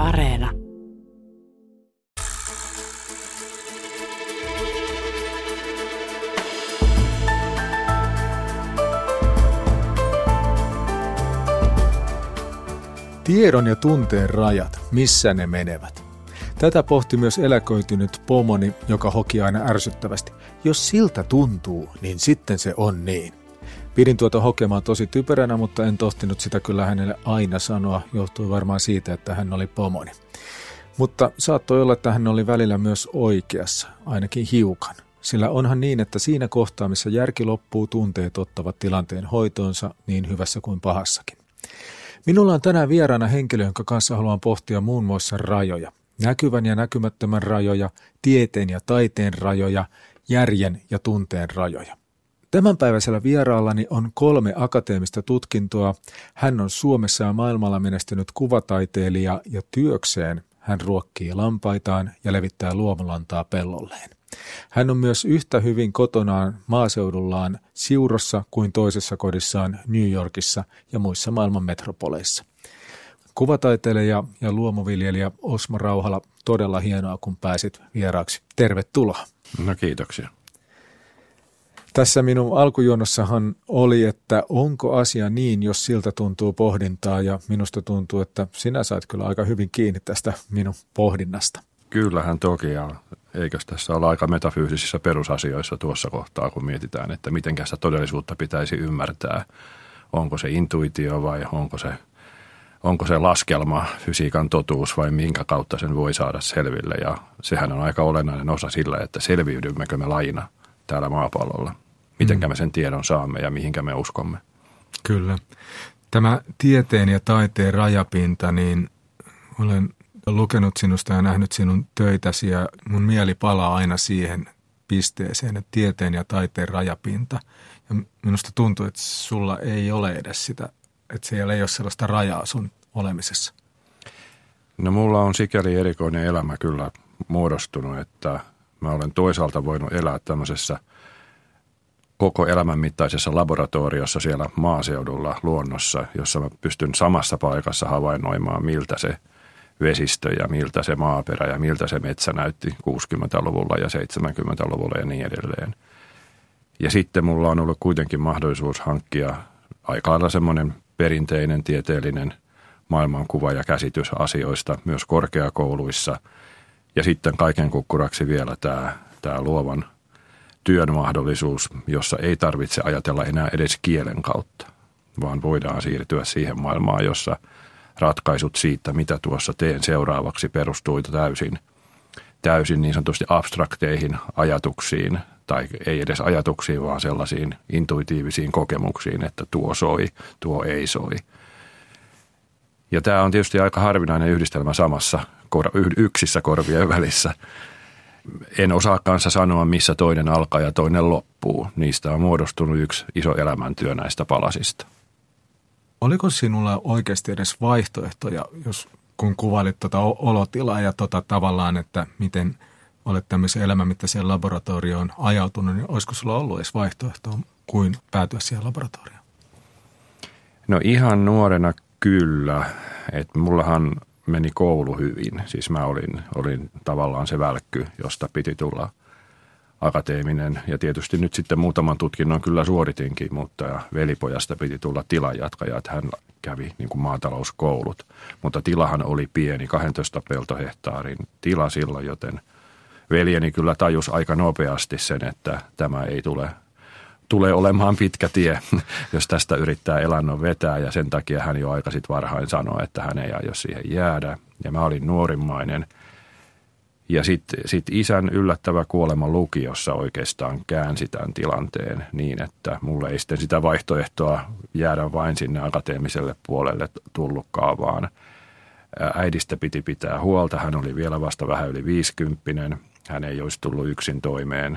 Areena. Tiedon ja tunteen rajat, missä ne menevät? Tätä pohti myös eläköitynyt pomoni, joka hoki aina ärsyttävästi. Jos siltä tuntuu, niin sitten se on niin. Pidin tuota hokemaa tosi typeränä, mutta en tohtinut sitä kyllä hänelle aina sanoa. Johtui varmaan siitä, että hän oli pomoni. Mutta saattoi olla, että hän oli välillä myös oikeassa, ainakin hiukan. Sillä onhan niin, että siinä kohtaa, missä järki loppuu, tunteet ottavat tilanteen hoitoonsa niin hyvässä kuin pahassakin. Minulla on tänään vieraana henkilö, jonka kanssa haluan pohtia muun muassa rajoja. Näkyvän ja näkymättömän rajoja, tieteen ja taiteen rajoja, järjen ja tunteen rajoja. Tämänpäiväisellä vieraallani on 3 akateemista tutkintoa. Hän on Suomessa ja maailmalla menestynyt kuvataiteilija ja työkseen hän ruokkii lampaitaan ja levittää luomulantaa pellolleen. Hän on myös yhtä hyvin kotonaan maaseudullaan Siurossa kuin toisessa kodissaan New Yorkissa ja muissa maailman metropoleissa. Kuvataiteilija ja luomuviljelijä Osmo Rauhala, todella hienoa kun pääsit vieraaksi. Tervetuloa. No kiitoksia. Tässä minun alkujuonnossahan oli, että onko asia niin, jos siltä tuntuu pohdintaa, ja minusta tuntuu, että sinä sait kyllä aika hyvin kiinni tästä minun pohdinnasta. Kyllähän toki, ja eikös tässä olla aika metafyysisissä perusasioissa tuossa kohtaa, kun mietitään, että mitenkä sitä todellisuutta pitäisi ymmärtää. Onko se intuitio vai onko se laskelma, fysiikan totuus vai minkä kautta sen voi saada selville. Ja sehän on aika olennainen osa sillä, että selviydymmekö me lajina täällä maapallolla. Mitenkä me sen tiedon saamme ja mihinkä me uskomme. Kyllä. Tämä tieteen ja taiteen rajapinta, niin olen lukenut sinusta ja nähnyt sinun töitäsi ja mun mieli palaa aina siihen pisteeseen, että tieteen ja taiteen rajapinta. Ja minusta tuntuu, että sulla ei ole edes sitä, että siellä ei ole sellaista rajaa sun olemisessa. No mulla on sikäli erikoinen elämä kyllä muodostunut, että mä olen toisaalta voinut elää tämmöisessä koko elämän mittaisessa laboratoriossa siellä maaseudulla, luonnossa, jossa mä pystyn samassa paikassa havainnoimaan, miltä se vesistö ja miltä se maaperä ja miltä se metsä näytti 60-luvulla ja 70-luvulla ja niin edelleen. Ja sitten mulla on ollut kuitenkin mahdollisuus hankkia aika lailla semmoinen perinteinen tieteellinen maailmankuva ja käsitys asioista myös korkeakouluissa. Ja sitten kaiken kukkuraksi vielä tämä luovan työn mahdollisuus, jossa ei tarvitse ajatella enää edes kielen kautta, vaan voidaan siirtyä siihen maailmaan, jossa ratkaisut siitä, mitä tuossa teen seuraavaksi, perustuu täysin niin sanotusti abstrakteihin ajatuksiin, tai ei edes ajatuksiin, vaan sellaisiin intuitiivisiin kokemuksiin, että tuo soi, tuo ei soi. Ja tämä on tietysti aika harvinainen yhdistelmä samassa yksissä korvien välissä. En osaa kanssa sanoa, missä toinen alkaa ja toinen loppuu. Niistä on muodostunut yksi iso elämäntyö näistä palasista. Oliko sinulla oikeasti edes vaihtoehtoja, kun kuvailit tuota olotilaa ja tavallaan, että miten olet tämmöisen elämänmittaiseen laboratorioon ajautunut, niin olisiko sulla ollut edes vaihtoehtoa kuin päätyä siihen laboratorioon? No ihan nuorena kyllä, että mullahan meni koulu hyvin. Siis mä olin tavallaan se välkky, josta piti tulla akateeminen. Ja tietysti nyt sitten muutaman tutkinnon kyllä suoritinkin, mutta velipojasta piti tulla tilanjatkaja, että hän kävi niin kuin maatalouskoulut. Mutta tilahan oli pieni, 12 peltohehtaarin tila silloin, joten veljeni kyllä tajusi aika nopeasti sen, että tämä ei tule olemaan pitkä tie, jos tästä yrittää elannon vetää, ja sen takia hän jo aika sitten varhain sanoi, että hän ei aio siihen jäädä. Ja mä olin nuorimmainen. Ja sitten isän yllättävä kuolema lukiossa oikeastaan käänsi tämän tilanteen niin, että mulle ei sitten sitä vaihtoehtoa jäädä vain sinne akateemiselle puolelle tullutkaan, vaan äidistä piti pitää huolta. Hän oli vielä vasta vähän yli 50. Hän ei olisi tullut yksin toimeen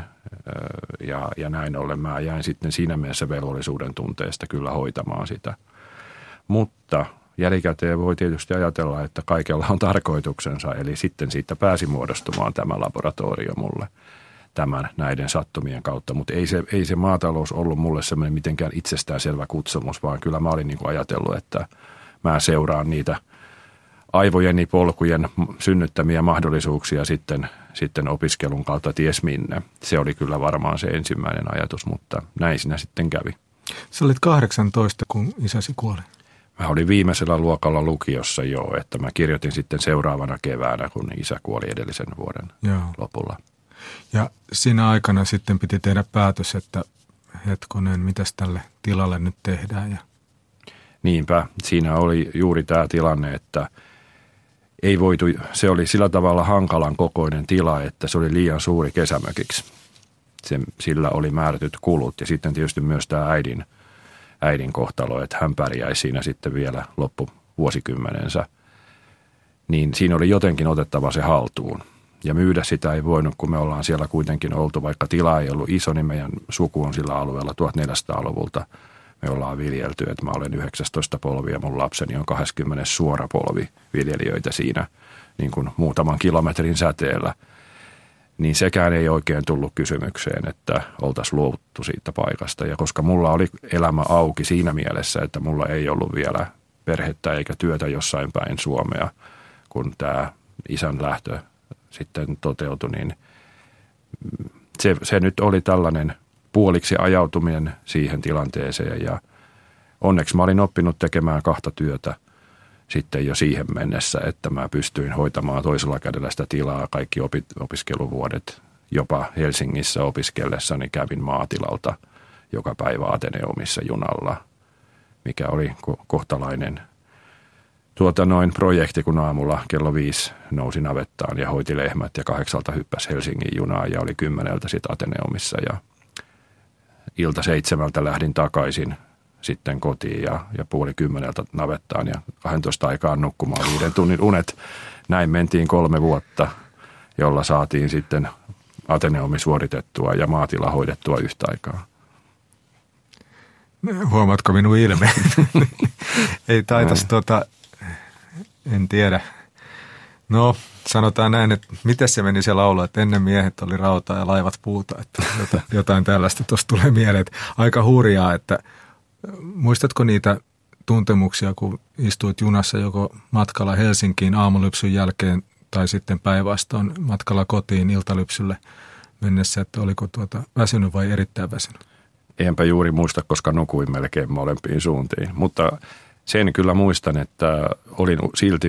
ja näin ollen mä jäin sitten siinä mielessä velvollisuuden tunteesta kyllä hoitamaan sitä. Mutta jälkikäteen voi tietysti ajatella, että kaikella on tarkoituksensa, eli sitten siitä pääsi muodostumaan tämä laboratorio mulle näiden sattumien kautta. Mutta ei se maatalous ollut mulle semmoinen mitenkään itsestäänselvä kutsumus, vaan kyllä mä olin niin kuin ajatellut, että mä seuraan niitä aivojeni polkujen synnyttämiä mahdollisuuksia sitten opiskelun kautta ties minne. Se oli kyllä varmaan se ensimmäinen ajatus, mutta näin siinä sitten kävi. Sä olit 18, kun isäsi kuoli. Mä olin viimeisellä luokalla lukiossa jo, että mä kirjoitin sitten seuraavana keväänä, kun isä kuoli edellisen vuoden lopulla. Ja siinä aikana sitten piti tehdä päätös, että hetkonen, mitäs tälle tilalle nyt tehdään? Niinpä, siinä oli juuri tämä tilanne, että ei voitu, se oli sillä tavalla hankalan kokoinen tila, että se oli liian suuri kesämökiksi. Sillä oli määrätyt kulut ja sitten tietysti myös tämä äidin kohtalo, että hän pärjäisi siinä sitten vielä loppuvuosikymmenensä. Niin siinä oli jotenkin otettava se haltuun. Ja myydä sitä ei voinut, kun me ollaan siellä kuitenkin oltu, vaikka tila ei ollut iso, niin meidän suku on sillä alueella 1400-luvulta. Me ollaan viljelty, että mä olen 19 polvi ja mun lapseni on 20 suora polvi viljelijöitä siinä niin kuin muutaman kilometrin säteellä. Niin sekään ei oikein tullut kysymykseen, että oltaisiin luovuttu siitä paikasta. Ja koska mulla oli elämä auki siinä mielessä, että mulla ei ollut vielä perhettä eikä työtä jossain päin Suomea, kun tämä isän lähtö sitten toteutui, niin se nyt oli tällainen puoliksi ajautuminen siihen tilanteeseen. Ja onneksi mä olin oppinut tekemään 2 työtä sitten jo siihen mennessä, että mä pystyin hoitamaan toisella kädellä sitä tilaa kaikki opiskeluvuodet. Jopa Helsingissä opiskellessani kävin maatilalta joka päivä Ateneumissa junalla, mikä oli kohtalainen projekti, kun aamulla kello 5 nousi navettaan ja hoiti lehmät ja 8 hyppäsi Helsingin junaan ja oli 10 sitten Ateneumissa ja ilta 7 lähdin takaisin sitten kotiin ja 9:30 navettaan ja 12 aikaan nukkumaan 5 tunnin unet. Näin mentiin 3 vuotta, jolla saatiin sitten Ateneumi suoritettua ja maatila hoidettua yhtä aikaa. Huomaatko minun ilmeen? Ei taitas en tiedä. No, sanotaan näin, että miten se meni se laulu, että ennen miehet oli rautaa ja laivat puuta, että jotain tällaista tuossa tulee mieleen. Että aika hurjaa, että muistatko niitä tuntemuksia, kun istuit junassa joko matkalla Helsinkiin aamulypsyn jälkeen tai sitten päinvastoin matkalla kotiin iltalypsylle mennessä, että oliko väsynyt vai erittäin väsynyt? Enpä juuri muista, koska nukuin melkein molempiin suuntiin, mutta sen kyllä muistan, että olin silti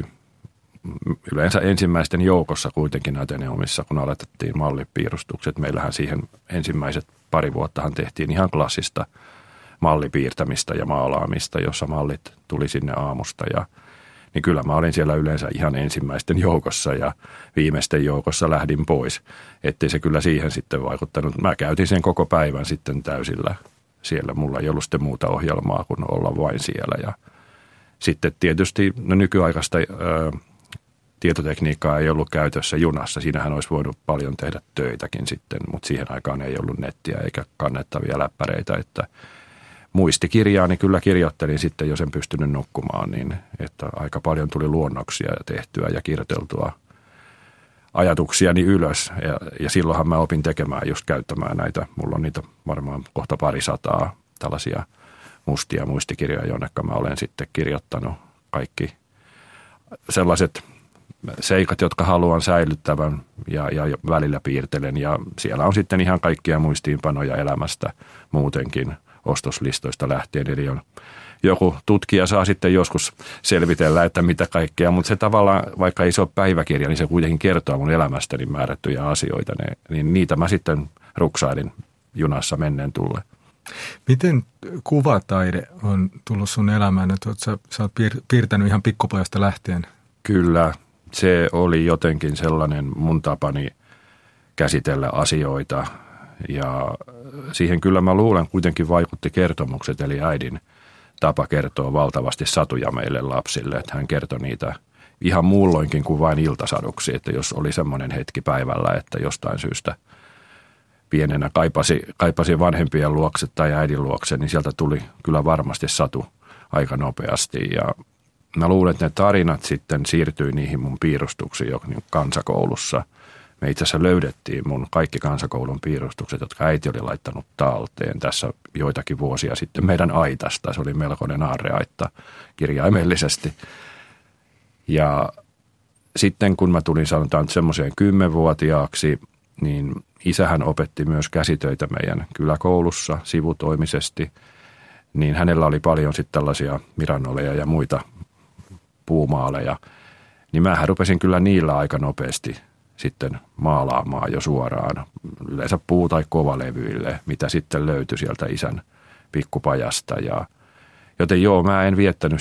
yleensä ensimmäisten joukossa kuitenkin Ateneumissa, kun aloitettiin mallipiirustukset. Meillähän siihen ensimmäiset 2 vuottahan tehtiin ihan klassista mallipiirtämistä ja maalaamista, jossa mallit tuli sinne aamusta. Niin kyllä mä olin siellä yleensä ihan ensimmäisten joukossa ja viimeisten joukossa lähdin pois. Ettei se kyllä siihen sitten vaikuttanut. Mä käytin sen koko päivän sitten täysillä siellä. Mulla ei ollut sitten muuta ohjelmaa kuin olla vain siellä. Ja sitten tietysti nykyaikaista tietotekniikkaa ei ollut käytössä junassa. Siinähän olisi voinut paljon tehdä töitäkin sitten, mutta siihen aikaan ei ollut nettiä eikä kannettavia läppäreitä. Että muistikirjaani kyllä kirjoittelin sitten, jos en pystynyt nukkumaan, niin että aika paljon tuli luonnoksia tehtyä ja kirjoiteltua ajatuksiani ylös. Ja silloinhan mä opin tekemään just käyttämään näitä. Mulla on niitä varmaan kohta 200 tällaisia mustia muistikirjoja, jonnekka mä olen sitten kirjoittanut kaikki sellaiset seikat, jotka haluan säilyttävän ja välillä piirtelen. Ja siellä on sitten ihan kaikkia muistiinpanoja elämästä muutenkin ostoslistoista lähtien. Eli joku tutkija saa sitten joskus selvitellä, että mitä kaikkea, mutta se tavallaan, vaikka ei se ole päiväkirja, niin se kuitenkin kertoo mun elämästäni määrättyjä asioita. Niin niitä mä sitten ruksailin junassa menneen tulle. Miten kuvataide on tullut sun elämään? Että sä oot piirtänyt ihan pikkupojasta lähtien. Kyllä, se oli jotenkin sellainen mun tapani käsitellä asioita. Ja siihen kyllä mä luulen kuitenkin vaikutti kertomukset, eli äidin tapa kertoo valtavasti satuja meille lapsille. Että hän kertoi niitä ihan muulloinkin kuin vain iltasaduksi, että jos oli semmoinen hetki päivällä, että jostain syystä pienenä kaipasi vanhempien luokse tai äidin luokse, niin sieltä tuli kyllä varmasti satu aika nopeasti. Ja mä luulen, että ne tarinat sitten siirtyi niihin mun piirustuksiin jo kansakoulussa. Me itse asiassa löydettiin mun kaikki kansakoulun piirustukset, jotka äiti oli laittanut talteen tässä joitakin vuosia sitten meidän aitasta. Se oli melkoinen aarreaitta kirjaimellisesti. Ja sitten kun mä tulin sanotaan semmoiseen 10-vuotiaaksi, niin isähän opetti myös käsitöitä meidän kyläkoulussa sivutoimisesti. Niin hänellä oli paljon sitten tällaisia mirannoleja ja muita puumaaleja. Niin mähän rupesin kyllä niillä aika nopeasti sitten maalaamaan jo suoraan. Yleensä puu- tai kovalevyille, mitä sitten löytyi sieltä isän pikkupajasta. Joten joo, mä en viettänyt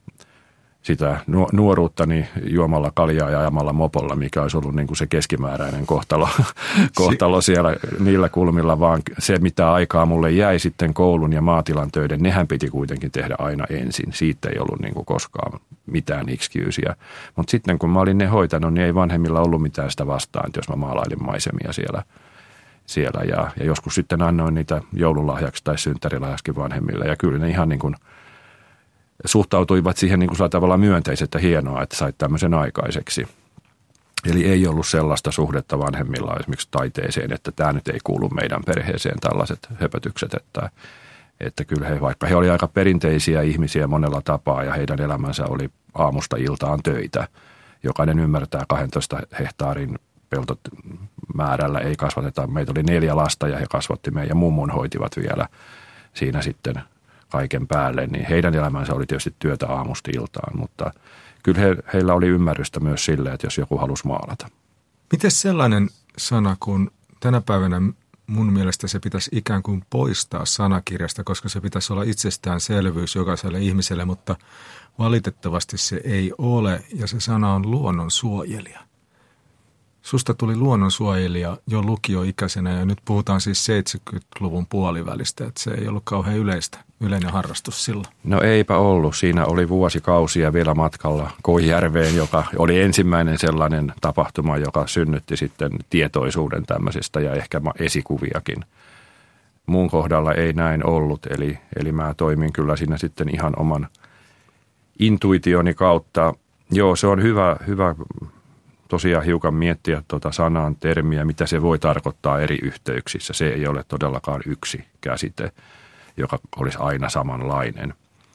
sitä nuoruuttani juomalla kaljaa ja ajamalla mopolla, mikä olisi ollut niin kuin se keskimääräinen kohtalo siellä niillä kulmilla, vaan se mitä aikaa mulle jäi sitten koulun ja maatilan töiden, nehän piti kuitenkin tehdä aina ensin. Siitä ei ollut niin kuin koskaan mitään excusea. Mutta sitten kun mä olin ne hoitanut, niin ei vanhemmilla ollut mitään sitä vastaan, että jos mä maalailin maisemia siellä ja joskus sitten annoin niitä joululahjaksi tai synttärilahjaksi vanhemmille ja kyllä ne ihan niin kuin suhtautuivat siihen niin kuin sillä tavalla myönteisesti, että hienoa, että sait tämmöisen aikaiseksi. Eli ei ollut sellaista suhdetta vanhemmilla esimerkiksi taiteeseen, että tämä nyt ei kuulu meidän perheeseen tällaiset höpötykset, että kyllä vaikka he olivat aika perinteisiä ihmisiä monella tapaa ja heidän elämänsä oli aamusta iltaan töitä. Jokainen ymmärtää 12 hehtaarin peltomäärällä ei kasvateta. Meitä oli 4 lasta ja he kasvatti meidän mummon hoitivat vielä siinä sitten kaiken päälle, niin heidän elämänsä oli tietysti työtä aamusta iltaan, mutta kyllä heillä oli ymmärrystä myös sille, että jos joku halusi maalata. Miten sellainen sana, kun tänä päivänä mun mielestä se pitäisi ikään kuin poistaa sanakirjasta, koska se pitäisi olla itsestäänselvyys jokaiselle ihmiselle, mutta valitettavasti se ei ole ja se sana on luonnonsuojelija. Susta tuli luonnonsuojelija jo lukioikäisenä ja nyt puhutaan siis 70-luvun puolivälistä, että se ei ollut kauhean yleinen harrastus silloin. No eipä ollut. Siinä oli vuosikausia vielä matkalla Koijärveen, joka oli ensimmäinen sellainen tapahtuma, joka synnytti sitten tietoisuuden tämmöisestä ja ehkä esikuviakin. Mun kohdalla ei näin ollut, eli mä toimin kyllä siinä sitten ihan oman intuitioni kautta. Joo, se on hyvä tosiaan hiukan miettiä sanan termiä, mitä se voi tarkoittaa eri yhteyksissä. Se ei ole todellakaan yksi käsite, joka olisi aina samanlainen.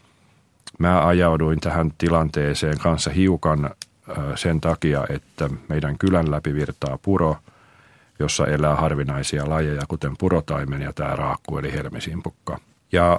Mä ajauduin tähän tilanteeseen kanssa hiukan sen takia, että meidän kylän läpi virtaa puro, jossa elää harvinaisia lajeja, kuten purotaimen ja tämä raakku eli helmisimpukka. Ja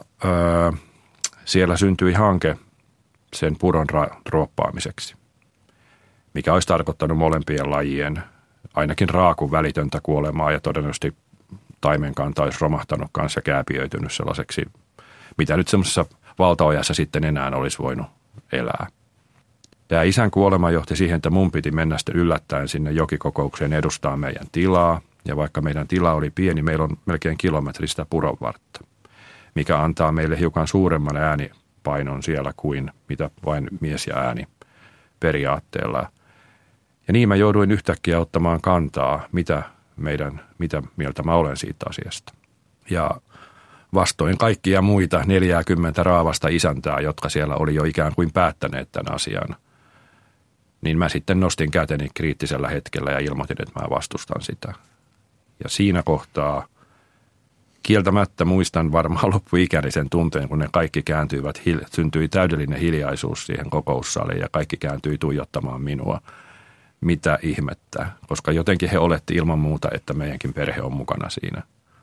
siellä syntyi hanke sen puron ruoppaamiseksi, mikä olisi tarkoittanut molempien lajien, ainakin raakun välitöntä kuolemaa ja todennäköisesti taimenkanta olisi romahtanut kanssa ja kääpiöitynyt sellaiseksi, mitä nyt semmoisessa valtaojassa sitten enää olisi voinut elää. Tämä isän kuolema johti siihen, että mun piti mennä sitten yllättäen sinne jokikokoukseen edustaa meidän tilaa. Ja vaikka meidän tila oli pieni, meillä on melkein kilometristä puronvartta, mikä antaa meille hiukan suuremman äänipainon siellä kuin mitä vain mies ja ääni periaatteella. Ja niin mä jouduin yhtäkkiä ottamaan kantaa, mitä mieltä mä olen siitä asiasta. Ja vastoin kaikkia muita 40 raavasta isäntää, jotka siellä oli jo ikään kuin päättäneet tämän asian, niin mä sitten nostin käteni kriittisellä hetkellä ja ilmoitin, että mä vastustan sitä. Ja siinä kohtaa kieltämättä muistan varmaan loppuikäni sen tunteen, kun ne kaikki kääntyivät, syntyi täydellinen hiljaisuus siihen kokoussaliin ja kaikki kääntyi tuijottamaan minua. Mitä ihmettä, koska jotenkin he oletti ilman muuta, että meidänkin perhe on mukana siinä.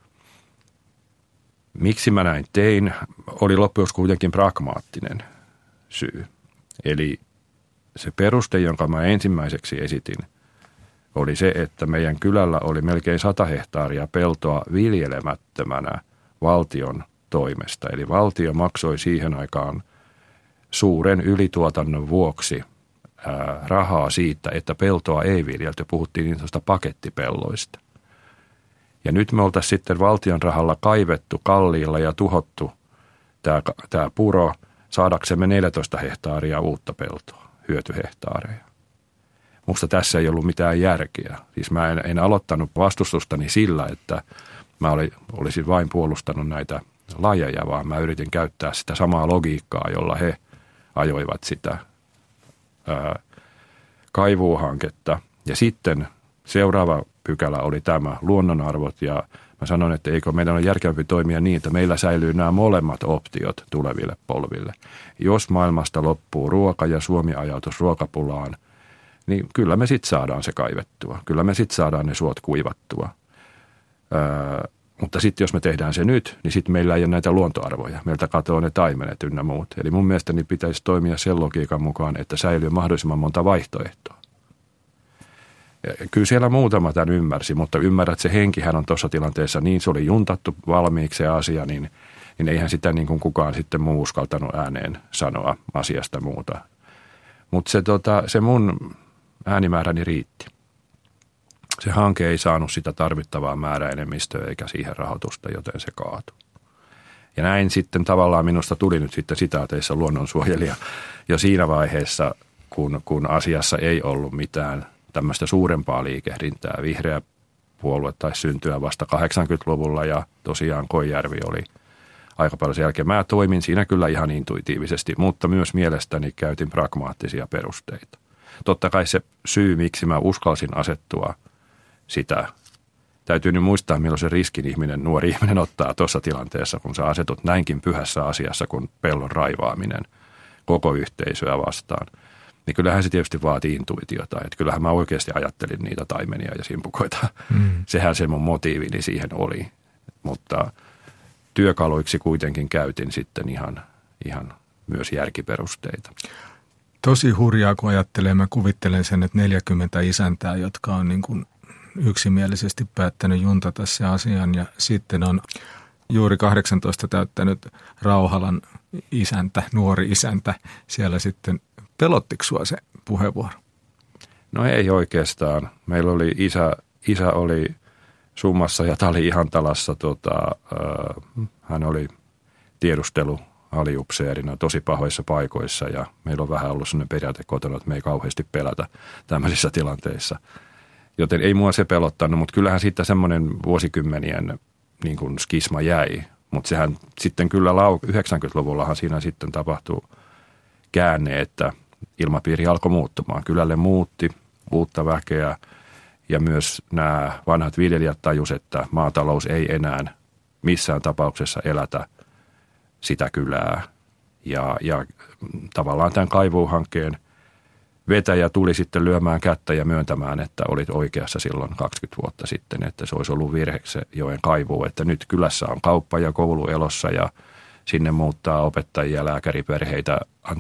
Miksi mä näin tein, oli loppujen kuitenkin pragmaattinen syy. Eli se peruste, jonka mä ensimmäiseksi esitin, oli se, että meidän kylällä oli melkein 100 hehtaaria peltoa viljelemättömänä valtion toimesta. Eli valtio maksoi siihen aikaan suuren ylituotannon vuoksi rahaa siitä, että peltoa ei viljelty. Puhuttiin niin sanoista pakettipelloista. Ja nyt me oltaisiin sitten valtion rahalla kaivettu kalliilla ja tuhottu tämä puro saadaksemme 14 hehtaaria uutta peltoa, hyötyhehtaareja. Musta tässä ei ollut mitään järkeä. Siis mä en aloittanut vastustustani sillä, että mä olisin vain puolustanut näitä lajeja, vaan mä yritin käyttää sitä samaa logiikkaa, jolla he ajoivat sitä kaivuuhanketta. Ja sitten seuraava pykälä oli tämä, luonnonarvot, ja mä sanon, että eikö meidän ole järkevämpi toimia niin, että meillä säilyy nämä molemmat optiot tuleville polville. Jos maailmasta loppuu ruoka ja Suomi ajautuisi ruokapulaan, niin kyllä me sitten saadaan se kaivettua. Kyllä me sitten saadaan ne suot kuivattua. Mutta sitten jos me tehdään se nyt, niin sitten meillä ei ole näitä luontoarvoja. Meiltä katoaa ne taimenet ynnä muut. Eli mun mielestäni pitäisi toimia sen logiikan mukaan, että säilyy mahdollisimman monta vaihtoehtoa. Ja kyllä siellä muutama tämän ymmärsi, mutta ymmärrät, että se henkihän on tuossa tilanteessa niin, se oli juntattu valmiiksi se asia, niin eihän sitä niin kuin kukaan sitten muu uskaltanut ääneen sanoa asiasta muuta. Mutta se mun äänimääräni riitti. Se hanke ei saanut sitä tarvittavaa määräenemmistöä eikä siihen rahoitusta, joten se kaatui. Ja näin sitten tavallaan minusta tuli nyt sitten sitaateissa luonnonsuojelija jo siinä vaiheessa, kun asiassa ei ollut mitään tämmöistä suurempaa liikehdintää. Vihreä puolue taisi syntyä vasta 80-luvulla ja tosiaan Koijärvi oli aika paljon sen jälkeen. Mä toimin siinä kyllä ihan intuitiivisesti, mutta myös mielestäni käytin pragmaattisia perusteita. Totta kai se syy, miksi mä uskalsin asettua sitä, täytyy nyt muistaa, milloin se riskin nuori ihminen ottaa tuossa tilanteessa, kun sä asetut näinkin pyhässä asiassa kuin pellon raivaaminen koko yhteisöä vastaan. Niin kyllähän se tietysti vaatii intuitiota, että kyllähän mä oikeasti ajattelin niitä taimenia ja simpukoita. Sehän se mun motiivini siihen oli, mutta työkaluiksi kuitenkin käytin sitten ihan myös järkiperusteita. Tosi hurjaa, kun ajattelee. Mä kuvittelen sen, että 40 isäntää, jotka on niin kuin yksimielisesti päättänyt juntata se asian ja sitten on juuri 18 täyttänyt Rauhalan isäntä, nuori isäntä siellä sitten. Pelottiko sua se puheenvuoro? No ei oikeastaan. Meillä oli isä oli Summassa ja Tali Ihantalassa. Hän oli tiedustelualiupseerina tosi pahoissa paikoissa ja meillä on vähän ollut sellainen periaate kotona, että me ei kauheasti pelätä tämmöisissä tilanteissa. Joten ei mua se pelottanut, mutta kyllähän siitä semmoinen vuosikymmenien niin kuin skisma jäi. Mutta sehän sitten kyllä 90-luvullahan siinä sitten tapahtui käänne, että ilmapiiri alkoi muuttumaan. Kylälle muutti uutta väkeä ja myös nämä vanhat viljelijät tajusivat, että maatalous ei enää missään tapauksessa elätä sitä kylää. Ja tavallaan tämän kaivuuhankkeen vetäjä tuli sitten lyömään kättä ja myöntämään, että olit oikeassa silloin 20 vuotta sitten, että se olisi ollut virhe se joen kaivuu, että nyt kylässä on kauppa ja koulu elossa ja sinne muuttaa opettajia, lääkäriperheitä,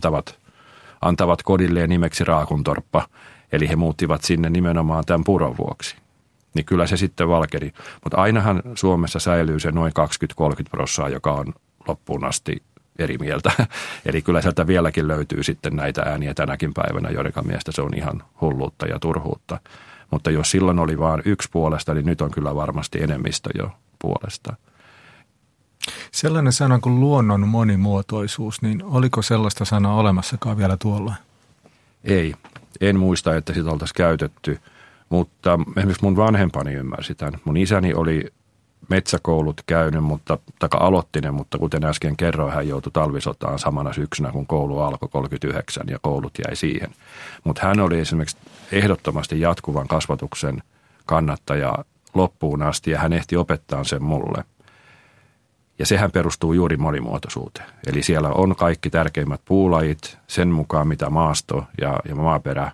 antavat kodilleen nimeksi Raakuntorppa, eli he muuttivat sinne nimenomaan tämän puron vuoksi. Niin kyllä se sitten valkeni, mutta ainahan Suomessa säilyy se noin 20-30%, joka on loppuun asti eri mieltä. Eli kyllä sieltä vieläkin löytyy sitten näitä ääniä tänäkin päivänä, joiden mielestä se on ihan hulluutta ja turhuutta. Mutta jos silloin oli vain yksi puolesta, niin nyt on kyllä varmasti enemmistö jo puolesta. Sellainen sana kuin luonnon monimuotoisuus, niin oliko sellaista sanaa olemassakaan vielä tuolloin? Ei, en muista, että sitä oltaisiin käytetty, mutta esimerkiksi mun vanhempani ymmärsi tämän. Mun isäni oli metsäkoulut käynyt, aloitti ne, mutta kuten äsken kerroin, hän joutui talvisotaan samana syksynä, kun koulu alkoi 39 ja koulut jäi siihen. Mutta hän oli esimerkiksi ehdottomasti jatkuvan kasvatuksen kannattaja loppuun asti ja hän ehti opettaa sen mulle. Ja sehän perustuu juuri monimuotoisuuteen. Eli siellä on kaikki tärkeimmät puulajit sen mukaan, mitä maasto ja maaperä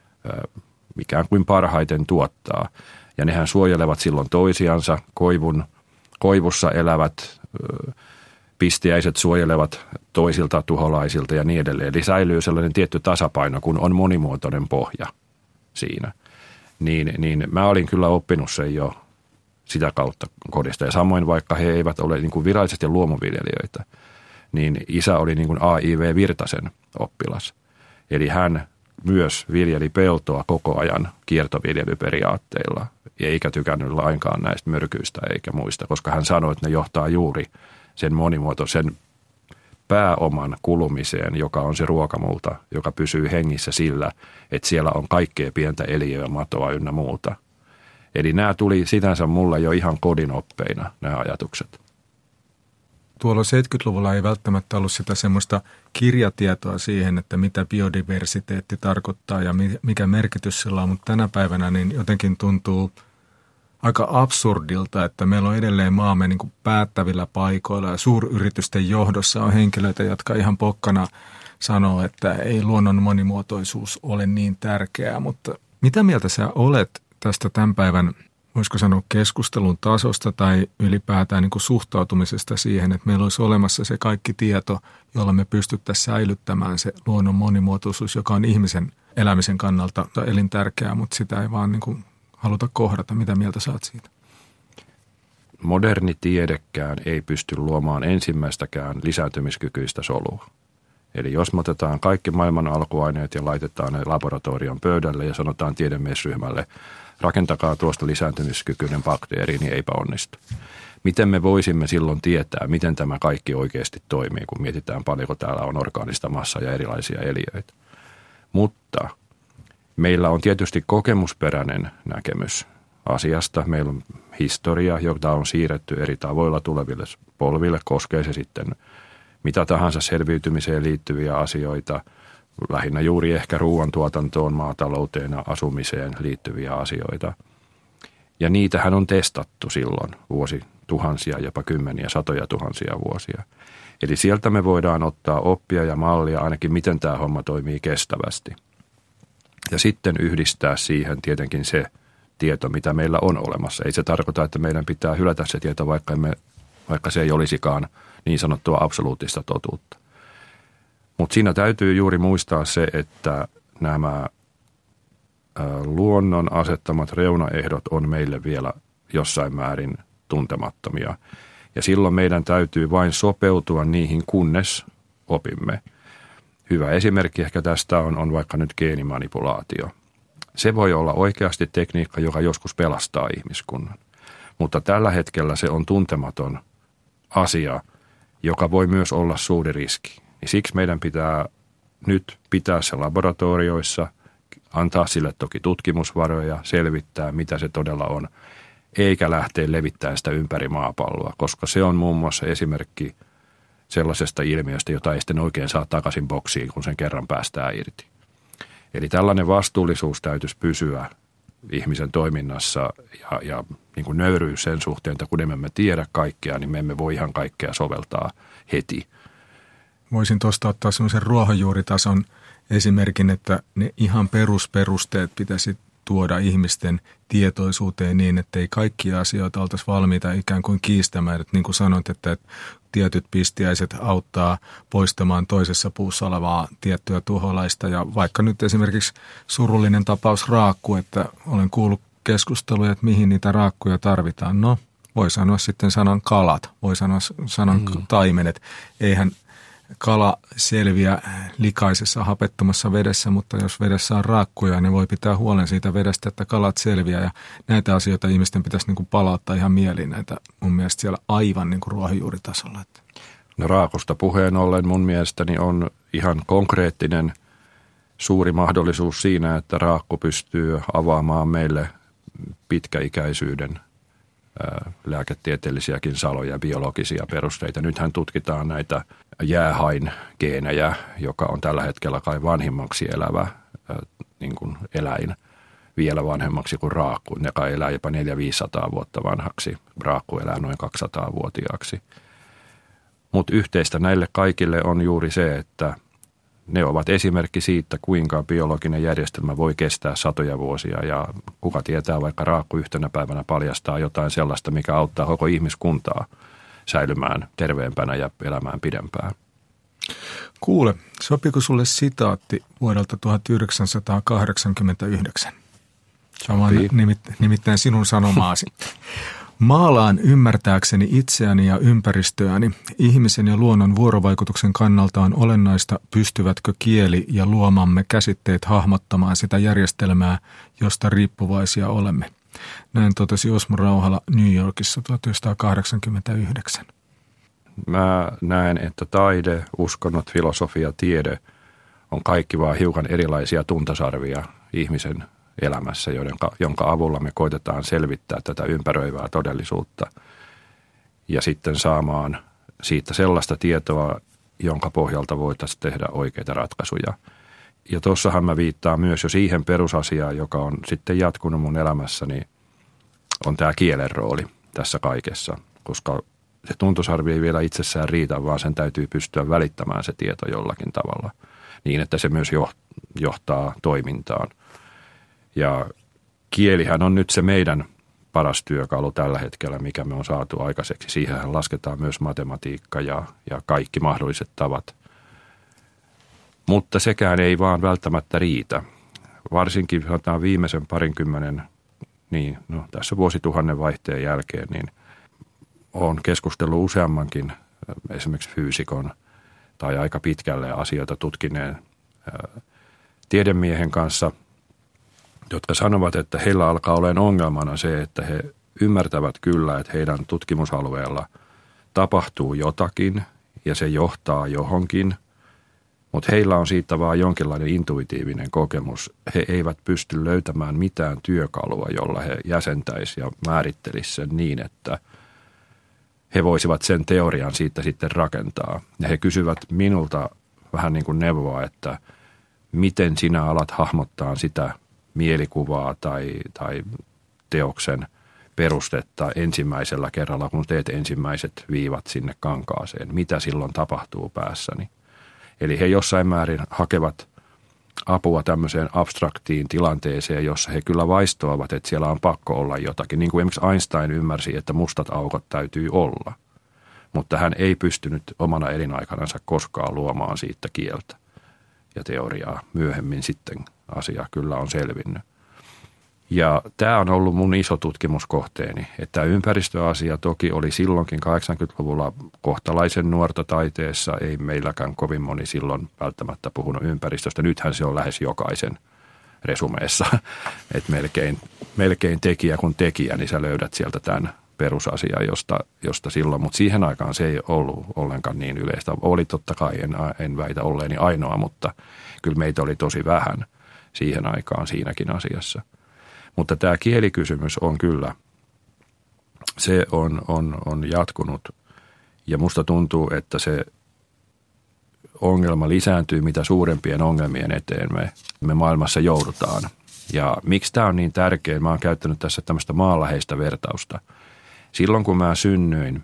ikään kuin parhaiten tuottaa. Ja nehän suojelevat silloin toisiansa, koivussa elävät pistiäiset suojelevat toisilta tuholaisilta ja niin edelleen. Eli säilyy sellainen tietty tasapaino, kun on monimuotoinen pohja siinä. Niin mä olin kyllä oppinut sen jo sitä kautta kodista. Ja samoin vaikka he eivät ole niin kuin virallisesti luomuviljelijöitä, niin isä oli niin kuin A.I.V. Virtasen oppilas. Eli hän myös viljeli peltoa koko ajan kiertoviljelyperiaatteilla, eikä tykännyt lainkaan näistä myrkyistä eikä muista, koska hän sanoi, että ne johtaa juuri sen monimuotoisen pääoman kulumiseen, joka on se ruokamulta, joka pysyy hengissä sillä, että siellä on kaikkea pientä eliöä, matoa ynnä muuta. Eli nämä tuli sitänsä mulle jo ihan kodin oppeina, nämä ajatukset. Tuolla 70-luvulla ei välttämättä ollut sitä semmoista kirjatietoa siihen, että mitä biodiversiteetti tarkoittaa ja mikä merkitys sillä on, mutta tänä päivänä niin jotenkin tuntuu aika absurdilta, että meillä on edelleen maamme niin kuin päättävillä paikoilla ja suuryritysten johdossa on henkilöitä, jotka ihan pokkana sanoo, että ei luonnon monimuotoisuus ole niin tärkeää. Mutta mitä mieltä sä olet tästä tämän päivän, voisiko sanoa, keskustelun tasosta tai ylipäätään niin kuin suhtautumisesta siihen, että meillä olisi olemassa se kaikki tieto, jolla me pystyttäisiin säilyttämään se luonnon monimuotoisuus, joka on ihmisen elämisen kannalta elintärkeää, mutta sitä ei vaan niin kuin haluta kohdata. Mitä mieltä saat siitä? Moderni tiedekään ei pysty luomaan ensimmäistäkään lisääntymiskykyistä solua. Eli jos me otetaan kaikki maailman alkuaineet ja laitetaan ne laboratorion pöydälle ja sanotaan tiedemiesryhmälle, rakentakaa tuosta lisääntymiskykyinen bakteeri, niin eipä onnistu. Miten me voisimme silloin tietää, miten tämä kaikki oikeasti toimii, kun mietitään paljonko täällä on orgaanista massaa ja erilaisia eliöitä. Mutta meillä on tietysti kokemusperäinen näkemys asiasta. Meillä on historia, jota on siirretty eri tavoilla tuleville polville, koskee se sitten mitä tahansa selviytymiseen liittyviä asioita, lähinnä juuri ehkä ruoantuotantoon, maatalouteen ja asumiseen liittyviä asioita. Ja niitähän on testattu silloin vuosituhansia, jopa kymmeniä, satoja tuhansia vuosia. Eli sieltä me voidaan ottaa oppia ja mallia ainakin, miten tämä homma toimii kestävästi. Ja sitten yhdistää siihen tietenkin se tieto, mitä meillä on olemassa. Ei se tarkoita, että meidän pitää hylätä se tieto, vaikka se ei olisikaan niin sanottua absoluuttista totuutta. Mutta siinä täytyy juuri muistaa se, että nämä luonnon asettamat reunaehdot on meille vielä jossain määrin tuntemattomia. Ja silloin meidän täytyy vain sopeutua niihin, kunnes opimme. Hyvä esimerkki ehkä tästä on vaikka nyt geenimanipulaatio. Se voi olla oikeasti tekniikka, joka joskus pelastaa ihmiskunnan. Mutta tällä hetkellä se on tuntematon asia, joka voi myös olla suuri riski. Ja siksi meidän pitää nyt pitää se laboratorioissa, antaa sille toki tutkimusvaroja, selvittää mitä se todella on, eikä lähteä levittämään sitä ympäri maapalloa, koska se on muun muassa esimerkki sellaisesta ilmiöstä, jota ei sitten oikein saa takaisin boksiin, kun sen kerran päästää irti. Eli tällainen vastuullisuus täytyisi pysyä ihmisen toiminnassa ja niin kuin nöyryys sen suhteen, että kun emme tiedä kaikkea, niin me emme voi ihan kaikkea soveltaa heti. Voisin tuosta ottaa semmoisen ruohonjuuritason esimerkin, että ne ihan perusperusteet pitäisi tuoda ihmisten tietoisuuteen niin, että ei kaikkia asioita oltaisi valmiita ikään kuin kiistämään. Että niin kuin sanoit, että tietyt pistiäiset auttaa poistamaan toisessa puussa olevaa tiettyä tuholaista. Ja vaikka nyt esimerkiksi surullinen tapaus raakku, että olen kuullut keskusteluja, että mihin niitä raakkuja tarvitaan. No, voi sanoa sitten sanan kalat, voi sanoa sanan taimenet. Eihän kala selviä likaisessa hapettomassa vedessä, mutta jos vedessä on raakkuja, niin voi pitää huolen siitä vedestä, että kalat selviää. Ja näitä asioita ihmisten pitäisi niin kuin palauttaa ihan mieliin näitä mun mielestä siellä aivan niin kuin ruohonjuuritasolla. No raakusta puheen ollen mun mielestäni on ihan konkreettinen suuri mahdollisuus siinä, että raakku pystyy avaamaan meille pitkäikäisyyden lääketieteellisiäkin saloja, biologisia perusteita. Nythän tutkitaan näitä jäähain geenejä, joka on tällä hetkellä kai vanhimmaksi elävä niin kuin eläin, vielä vanhemmaksi kuin raakku. Ne kai elää jopa 400-500 vuotta vanhaksi. Raakku elää noin 200-vuotiaaksi. Mutta yhteistä näille kaikille on juuri se, että ne ovat esimerkki siitä, kuinka biologinen järjestelmä voi kestää satoja vuosia ja kuka tietää, vaikka raakku yhtenä päivänä paljastaa jotain sellaista, mikä auttaa koko ihmiskuntaa säilymään terveempänä ja elämään pidempään. Kuule, sopiko sulle sitaatti vuodelta 1989? Sama nimittäin sinun sanomaasi. Maalaan ymmärtääkseni itseäni ja ympäristöäni. Ihmisen ja luonnon vuorovaikutuksen kannalta on olennaista, pystyvätkö kieli ja luomamme käsitteet hahmottamaan sitä järjestelmää, josta riippuvaisia olemme. Näin totesi Osmo Rauhala New Yorkissa 1989. Mä näen, että taide, uskonnot, filosofia, tiede on kaikki vaan hiukan erilaisia tuntosarvia ihmisen elämässä, jonka avulla me koitetaan selvittää tätä ympäröivää todellisuutta ja sitten saamaan siitä sellaista tietoa, jonka pohjalta voitaisiin tehdä oikeita ratkaisuja. Ja tuossahan mä viittaan myös jo siihen perusasiaan, joka on sitten jatkunut mun elämässäni on tämä kielen rooli tässä kaikessa, koska se tuntosarvi ei vielä itsessään riitä, vaan sen täytyy pystyä välittämään se tieto jollakin tavalla niin, että se myös johtaa toimintaan. Ja kielihän on nyt se meidän paras työkalu tällä hetkellä, mikä me on saatu aikaiseksi. Siihenhän lasketaan myös matematiikka ja kaikki mahdolliset tavat. Mutta sekään ei vaan välttämättä riitä. Varsinkin viimeisen 20, tässä vuosituhannen vaihteen jälkeen, niin olen keskustellut useammankin esimerkiksi fyysikon tai aika pitkälle asioita tutkineen tiedemiehen kanssa, jotka sanovat, että heillä alkaa olemaan ongelmana se, että he ymmärtävät kyllä, että heidän tutkimusalueella tapahtuu jotakin ja se johtaa johonkin, mutta heillä on siitä vaan jonkinlainen intuitiivinen kokemus. He eivät pysty löytämään mitään työkalua, jolla he jäsentäisivät ja määrittelisivät sen niin, että he voisivat sen teorian siitä sitten rakentaa. Ja he kysyvät minulta vähän niin kuin neuvoa, että miten sinä alat hahmottaa sitä mielikuvaa tai teoksen perustetta ensimmäisellä kerralla, kun teet ensimmäiset viivat sinne kankaaseen. Mitä silloin tapahtuu päässäni? Eli he jossain määrin hakevat apua tämmöiseen abstraktiin tilanteeseen, jossa he kyllä vaistoavat, että siellä on pakko olla jotakin. Niin kuin esimerkiksi Einstein ymmärsi, että mustat aukot täytyy olla, mutta hän ei pystynyt omana elinaikanansa koskaan luomaan siitä kieltä ja teoriaa. Myöhemmin sitten asia kyllä on selvinnyt. Ja tämä on ollut mun iso tutkimuskohteeni, että ympäristöasia toki oli silloinkin 80-luvulla kohtalaisen nuorta taiteessa. Ei meilläkään kovin moni silloin välttämättä puhunut ympäristöstä. Nythän se on lähes jokaisen resumeessa, että melkein tekijä kuin tekijä, niin sä löydät sieltä tämän perusasian, josta silloin, mutta siihen aikaan se ei ollut ollenkaan niin yleistä. Oli totta kai, en väitä olleeni ainoa, mutta kyllä meitä oli tosi vähän siihen aikaan siinäkin asiassa. Mutta tämä kielikysymys on kyllä, se on jatkunut ja musta tuntuu, että se ongelma lisääntyy mitä suurempien ongelmien eteen me maailmassa joudutaan. Ja miksi tämä on niin tärkeä? Mä oon käyttänyt tässä tämmöistä maanläheistä vertausta. Silloin kun mä synnyin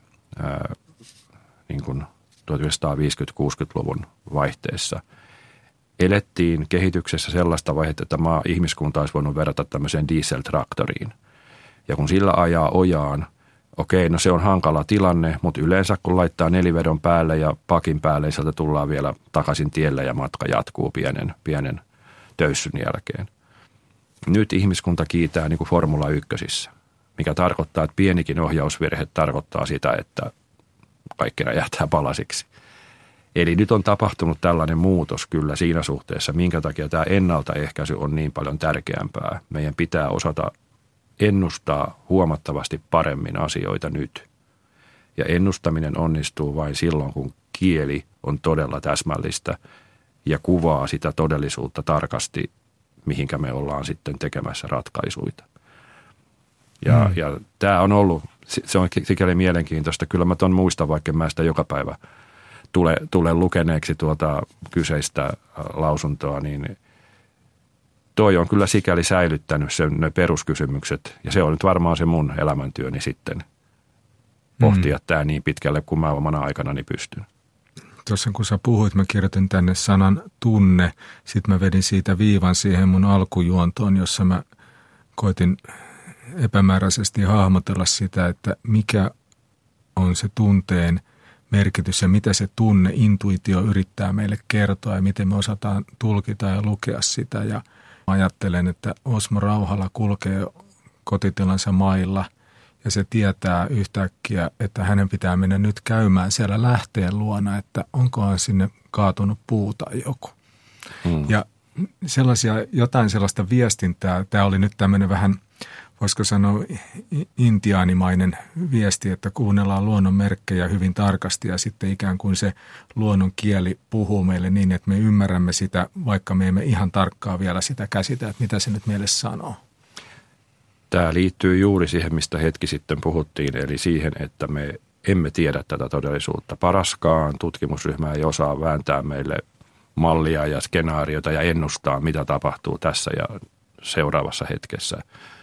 niin kuin 1950-60-luvun vaihteessa, elettiin kehityksessä sellaista vaihetta, että ihmiskunta olisi voinut verrata tämmöiseen dieseltraktoriin. Ja kun sillä ajaa ojaan, okei, no se on hankala tilanne, mutta yleensä kun laittaa nelivedon päälle ja pakin päälle, sieltä tullaan vielä takaisin tielle ja matka jatkuu pienen töyssyn jälkeen. Nyt ihmiskunta kiitää niin kuin Formula 1, mikä tarkoittaa, että pienikin ohjausvirhe tarkoittaa sitä, että kaikki räjähtää palasiksi. Eli nyt on tapahtunut tällainen muutos kyllä siinä suhteessa, minkä takia tämä ennaltaehkäisy on niin paljon tärkeämpää. Meidän pitää osata ennustaa huomattavasti paremmin asioita nyt. Ja ennustaminen onnistuu vain silloin, kun kieli on todella täsmällistä ja kuvaa sitä todellisuutta tarkasti, mihinkä me ollaan sitten tekemässä ratkaisuita. Ja tämä on ollut, se on sikäli mielenkiintoista. Kyllä mä ton muistan, vaikka mä sitä joka päivä tule lukeneeksi tuota kyseistä lausuntoa, niin toi on kyllä sikäli säilyttänyt ne peruskysymykset. Ja se on nyt varmaan se mun elämäntyöni sitten pohtia tämä niin pitkälle, kuin mä omana aikanani pystyn. Tuossa kun sä puhuit, mä kirjoitin tänne sanan tunne. Sitten mä vedin siitä viivan siihen mun alkujuontoon, jossa mä koitin epämääräisesti hahmotella sitä, että mikä on se tunteen merkitys ja mitä se tunne, intuitio yrittää meille kertoa ja miten me osataan tulkita ja lukea sitä. Ja ajattelen, että Osmo Rauhala kulkee kotitilansa mailla ja se tietää yhtäkkiä, että hänen pitää mennä nyt käymään siellä lähteen luona, että onkohan sinne kaatunut puu tai joku. Ja jotain sellaista viestintää, tämä oli nyt tämmöinen vähän, voisiko sanoa intiaanimainen viesti, että kuunnellaan luonnon merkkejä hyvin tarkasti ja sitten ikään kuin se luonnon kieli puhuu meille niin, että me ymmärrämme sitä, vaikka me emme ihan tarkkaan vielä sitä käsitä, että mitä se nyt meille sanoo. Tämä liittyy juuri siihen, mistä hetki sitten puhuttiin, eli siihen, että me emme tiedä tätä todellisuutta. Paraskaan tutkimusryhmä ei osaa vääntää meille mallia ja skenaariota ja ennustaa, mitä tapahtuu tässä ja seuraavassa hetkessä.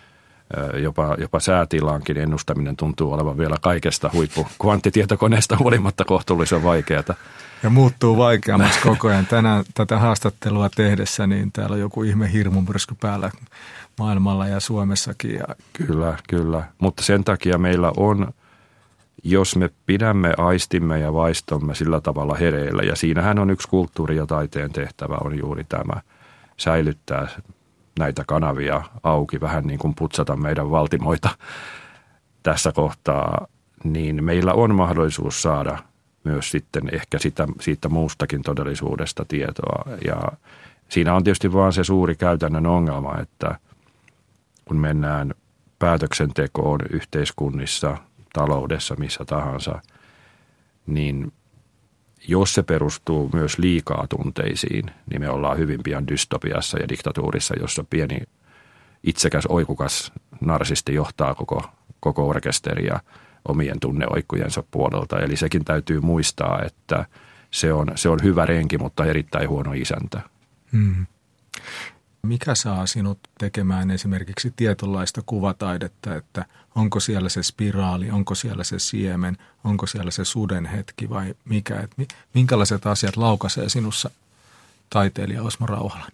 Jopa säätilankin ennustaminen tuntuu olevan vielä kaikesta huippu kvanttitietokoneesta huolimatta kohtuullisen vaikeaa. Ja muuttuu vaikeammaksi koko ajan. Tänään tätä haastattelua tehdessä, niin täällä on joku ihme hirmumyrsky päällä maailmalla ja Suomessakin. Kyllä. Mutta sen takia meillä on, jos me pidämme aistimme ja vaistomme sillä tavalla hereillä, ja siinähän on yksi kulttuuri- ja taiteen tehtävä on juuri tämä, säilyttää näitä kanavia auki, vähän niin kuin putsata meidän valtimoita tässä kohtaa, niin meillä on mahdollisuus saada myös sitten ehkä siitä muustakin todellisuudesta tietoa. Ja siinä on tietysti vaan se suuri käytännön ongelma, että kun mennään päätöksentekoon yhteiskunnissa, taloudessa, missä tahansa, niin jos se perustuu myös liikaa tunteisiin, niin me ollaan hyvin pian dystopiassa ja diktatuurissa, jossa pieni itsekäs oikukas narsisti johtaa koko orkesteria omien tunneoikkujensa puolelta. Eli sekin täytyy muistaa, että se on hyvä renki, mutta erittäin huono isäntä. Mikä saa sinut tekemään esimerkiksi tietynlaista kuvataidetta, että onko siellä se spiraali, onko siellä se siemen, onko siellä se sudenhetki vai mikä? Että minkälaiset asiat laukaisee sinussa taiteilija Osmo Rauhalan?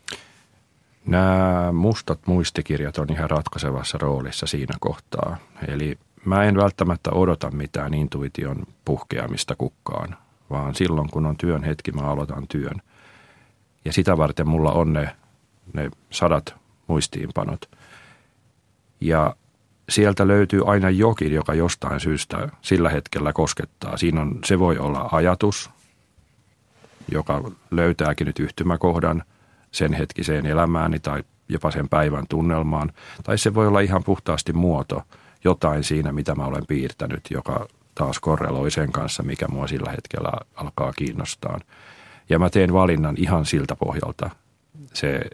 Nämä mustat muistikirjat on ihan ratkaisevassa roolissa siinä kohtaa. Eli mä en välttämättä odota mitään intuition puhkeamista kukkaan, vaan silloin kun on työn hetki, mä aloitan työn. Ja sitä varten mulla on ne 100 muistiinpanot. Ja sieltä löytyy aina jokin, joka jostain syystä sillä hetkellä koskettaa. Se voi olla ajatus, joka löytääkin nyt yhtymäkohdan sen hetkiseen elämääni tai jopa sen päivän tunnelmaan. Tai se voi olla ihan puhtaasti muoto, jotain siinä, mitä mä olen piirtänyt, joka taas korreloi sen kanssa, mikä mua sillä hetkellä alkaa kiinnostaa. Ja mä teen valinnan ihan siltä pohjalta. Se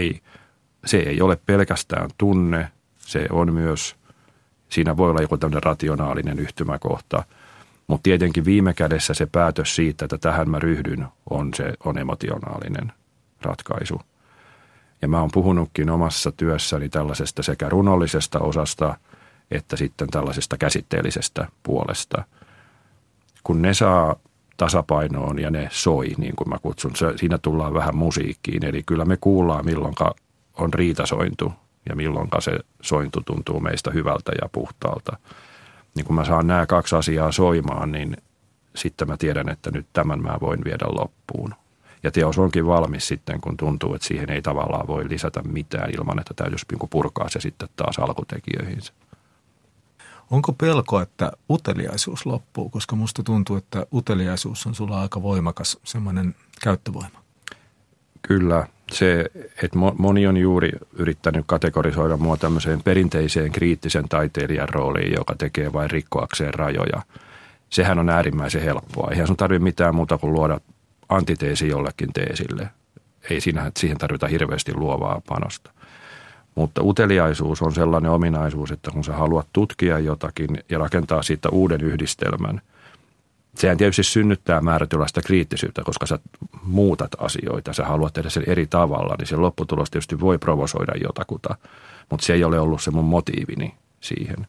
ei ole pelkästään tunne, se on myös, siinä voi olla joku tämmöinen rationaalinen yhtymäkohta, mutta tietenkin viime kädessä se päätös siitä, että tähän mä ryhdyn, on emotionaalinen ratkaisu. Ja mä oon puhunutkin omassa työssäni tällaisesta sekä runollisesta osasta, että sitten tällaisesta käsitteellisestä puolesta. Kun ne saa tasapainoon ja ne soi, niin kuin mä kutsun. Siinä tullaan vähän musiikkiin, eli kyllä me kuullaan milloinka on riitasointu ja milloinka se sointu tuntuu meistä hyvältä ja puhtaalta. Niin kun mä saan nämä 2 asiaa soimaan, niin sitten mä tiedän, että nyt tämän mä voin viedä loppuun. Ja teos onkin valmis sitten, kun tuntuu, että siihen ei tavallaan voi lisätä mitään ilman, että täytyisi purkaa se sitten taas alkutekijöihinsä. Onko pelko, että uteliaisuus loppuu? Koska musta tuntuu, että uteliaisuus on sulla aika voimakas semmoinen käyttövoima. Kyllä. Se, että moni on juuri yrittänyt kategorisoida mua tämmöiseen perinteiseen kriittisen taiteilijan rooliin, joka tekee vain rikkoakseen rajoja. Sehän on äärimmäisen helppoa. Eihän sun tarvitse mitään muuta kuin luoda antiteesi jollekin teesille. Ei siihen tarvita hirveästi luovaa panosta. Mutta uteliaisuus on sellainen ominaisuus, että kun sä haluat tutkia jotakin ja rakentaa siitä uuden yhdistelmän, sehän tietysti synnyttää määrätylaista kriittisyyttä, koska sä muutat asioita, sä haluat tehdä sen eri tavalla, niin se lopputulos tietysti voi provosoida jotakuta, mutta se ei ole ollut se mun motiivini siihen.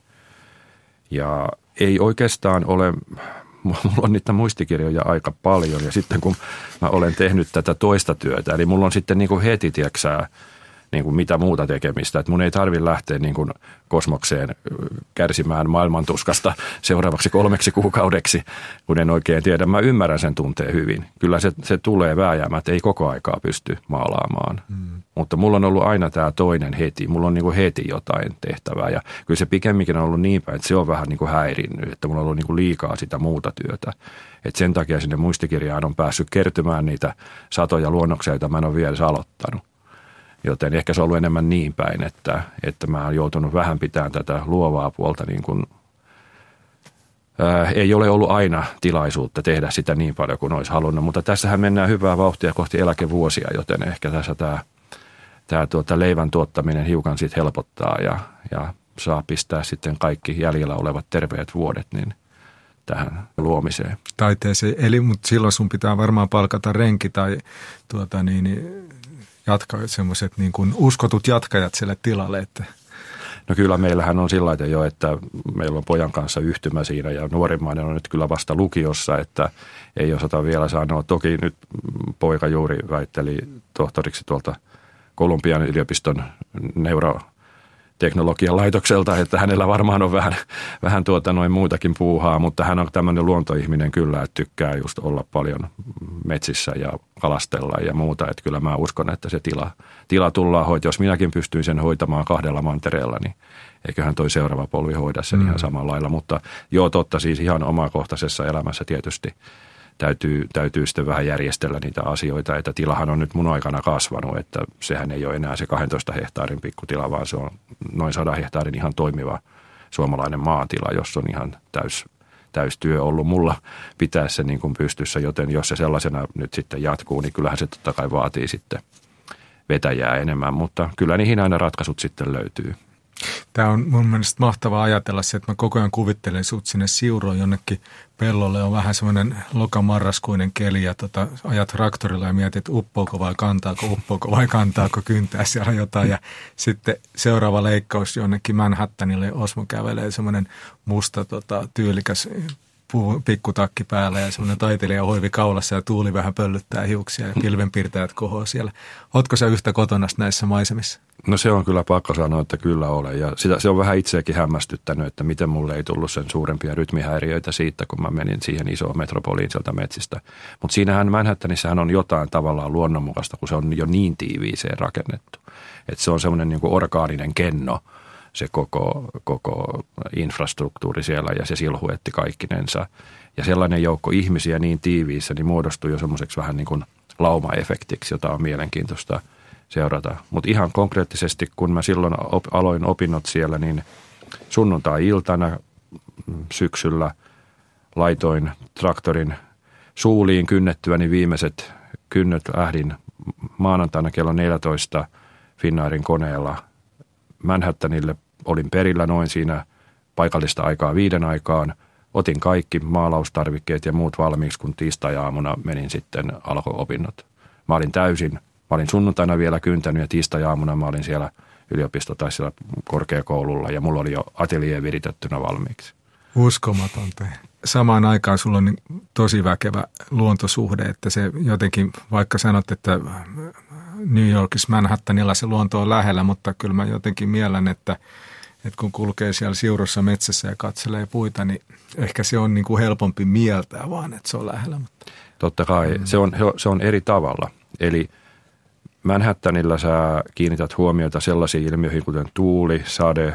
Ja ei oikeastaan ole, mulla on niitä muistikirjoja aika paljon ja sitten kun mä olen tehnyt tätä toista työtä, eli mulla on sitten niin kuin heti, tiedätkö niin kuin mitä muuta tekemistä. Että mun ei tarvitse lähteä niin kuin kosmokseen kärsimään maailmantuskasta seuraavaksi 3 kuukaudeksi, kun en oikein tiedä. Mä ymmärrän sen tunteen hyvin. Kyllä se tulee vääjäämättä, ei koko aikaa pysty maalaamaan. Mutta mulla on ollut aina tämä toinen heti. Mulla on niin kuin heti jotain tehtävää. Ja kyllä se pikemminkin on ollut niin päin, että se on vähän niin kuin häirinnyt, että mulla on ollut niin kuin liikaa sitä muuta työtä. Että sen takia sinne muistikirjaan on päässyt kertymään niitä satoja luonnoksia, joita mä en ole vielä aloittanut. Joten ehkä se on ollut enemmän niin päin, että mä oon joutunut vähän pitämään tätä luovaa puolta niin kuin, ei ole ollut aina tilaisuutta tehdä sitä niin paljon kuin olisi halunnut, mutta tässähän mennään hyvää vauhtia kohti eläkevuosia, joten ehkä tässä tämä leivän tuottaminen hiukan sit helpottaa ja saa pistää sitten kaikki jäljellä olevat terveet vuodet niin tähän luomiseen. Taiteeseen, mutta silloin sun pitää varmaan palkata renki tai semmoiset niin kuin uskotut jatkajat sille tilalle, että No kyllä meillähän on sillä lailla jo, että meillä on pojan kanssa yhtymä siinä ja nuorimmainen on nyt kyllä vasta lukiossa, että ei osata vielä sanoa. Toki nyt poika juuri väitteli tohtoriksi tuolta Kolumbian yliopiston neuroteknologian laitokselta, että hänellä varmaan on vähän muutakin puuhaa, mutta hän on tämmöinen luontoihminen kyllä, että tykkää just olla paljon metsissä ja kalastella ja muuta, että kyllä mä uskon, että se tila tullaan hoitaa. Jos minäkin pystyin sen hoitamaan 2 mantereella, niin eiköhän toi seuraava polvi hoida sen ihan samalla lailla, mutta joo totta siis ihan omakohtaisessa elämässä tietysti täytyy sitten vähän järjestellä niitä asioita, että tilahan on nyt mun aikana kasvanut, että sehän ei ole enää se 12 hehtaarin pikkutila, vaan se on noin 100 hehtaarin ihan toimiva suomalainen maatila, jossa on ihan täystyö ollut mulla pitää se niin kuin pystyssä, joten jos se sellaisena nyt sitten jatkuu, niin kyllähän se totta kai vaatii sitten vetäjää enemmän, mutta kyllä niihin aina ratkaisut sitten löytyy. Tämä on mun mielestä mahtavaa ajatella se, että mä koko ajan kuvittelen sut sinne Siuroon jonnekin pellolle. On vähän semmoinen lokamarraskuinen keli ja ajat traktorilla ja mietit, uppoako vai kantaako kyntää siellä jotain. Ja sitten seuraava leikkaus jonnekin Manhattanille, Osmo kävelee semmoinen musta tyylikäs pikkutakki päällä ja semmoinen taiteilija hoivi kaulassa ja tuuli vähän pöllyttää hiuksia ja pilvenpiirtäjät kohoo siellä. Ootko sä yhtä kotona näissä maisemissa? No se on kyllä pakko sanoa, että kyllä olen. Ja se on vähän itseäkin hämmästyttänyt, että miten mulle ei tullut sen suurempia rytmihäiriöitä siitä, kun mä menin siihen isoon metropoliin sieltä metsistä. Mutta siinähän Manhattanissahan on jotain tavallaan luonnonmukaista, kun se on jo niin tiiviiseen rakennettu. Että se on semmoinen niin kuin orgaaninen kenno, se koko infrastruktuuri siellä ja se silhuetti kaikkinensa. Ja sellainen joukko ihmisiä niin tiiviissä, niin muodostuu jo semmoiseksi vähän niin kuin laumaefektiksi, jota on mielenkiintoista seurata. Mutta ihan konkreettisesti, kun mä silloin aloin opinnot siellä, niin sunnuntai-iltana syksyllä laitoin traktorin suuliin kynnettyäni viimeiset kynnet. Lähdin maanantaina kello 14 Finnairin koneella Manhattanille. Olin perillä noin siinä paikallista aikaa 5 aikaan. Otin kaikki maalaustarvikkeet ja muut valmiiksi, kun tiistai-aamuna menin sitten alko-opinnot. Mä olin sunnuntaina vielä kyntänyt ja tiistai-aamuna mä olin siellä yliopisto tai siellä korkeakoululla ja mulla oli jo ateljee viritettynä valmiiksi. Uskomatonta. Samaan aikaan sulla on tosi väkevä luontosuhde, että se jotenkin, vaikka sanot, että New Yorkissa Manhattanilla se luonto on lähellä, mutta kyllä mä jotenkin miellän, että kun kulkee siellä Siurossa metsässä ja katselee puita, niin ehkä se on niin kuin helpompi mieltää vaan, että se on lähellä. Mutta. Totta kai, se on eri tavalla. Eli Manhattanilla sä kiinnität huomiota sellaisiin ilmiöihin, kuten tuuli, sade